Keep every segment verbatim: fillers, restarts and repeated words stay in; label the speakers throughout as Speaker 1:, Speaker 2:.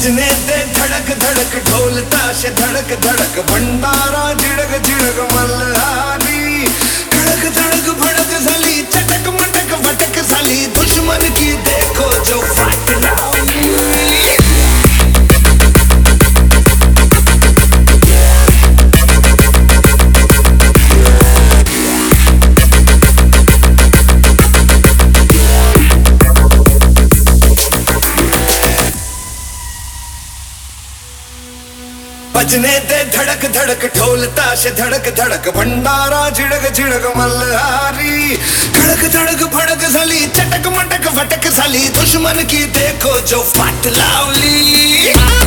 Speaker 1: भजने ते धडक धडक ढोल ताशे धडक धडक भंडारा झिडक झिडक मल्हारी धडक धडक भडक झाली चटक मटक वटक झाली दुश्मन की देखो जो फाट लावली भजने ते धडक धडक ढोल ताशे धडक धडक भंडारा झिडक झिडक मल्हारी धडक धडक भडक झाली चटक मटक वटक झाली दुश्मन की देखो जो फाट लावली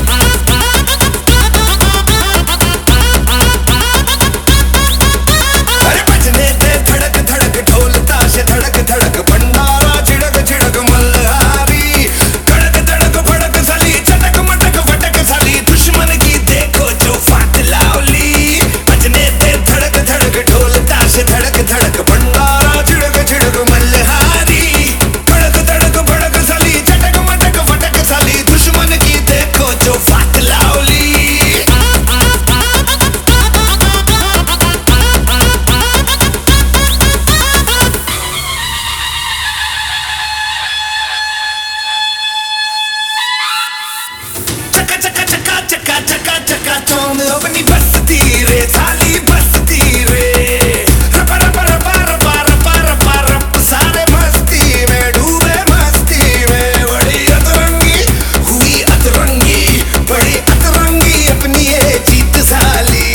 Speaker 1: अरे भजने ते धडक धडक ढोल ताशे धडक धडक भंडारा झिडक झिडक मल्हारी धडक धडक भडक झाली चटक मटक वटक झाली दुश्मन की देखो जो फाट लावली भजने ते धडक धडक ढोल ताशे धडक धडक भंडारा झिडक झिडक मल्हारी धडक धडक भडक झाली चटक मटक वटक झाली दुश्मन की देखो जो फाट लावली चका चका चका चका चका चका तोंड अपनी बसती रे झाली बसती रे रपा रपा रपा रपा रपा रपा रप सारे मस्ती में डूबे मस्ती में बड़ी अतरंगी हुई अतरंगी बड़ी अतरंगी अपनी ये जीत झाली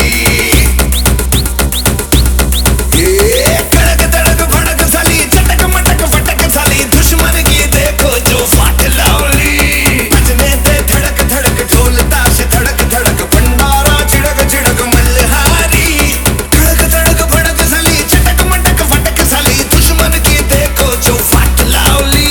Speaker 1: ये कड़क तड़क भड़क झाली चटक मटक वटक झाली दुश्मन की देखो जो फाट लावली भजने ते धडक धडक ढोल ताशे धडक धडक भंडारा झिडक झिडक मल्हारी धडक धडक भडक झाली चटक मटक वटक झाली दुश्मन की देखो जो फाट लावली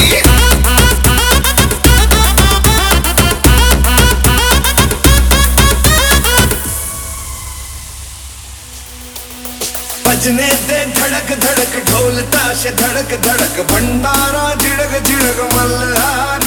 Speaker 1: भजने ते धडक धडक ढोल ताशे धडक धडक भंडारा झिडक झिडक मल्हारी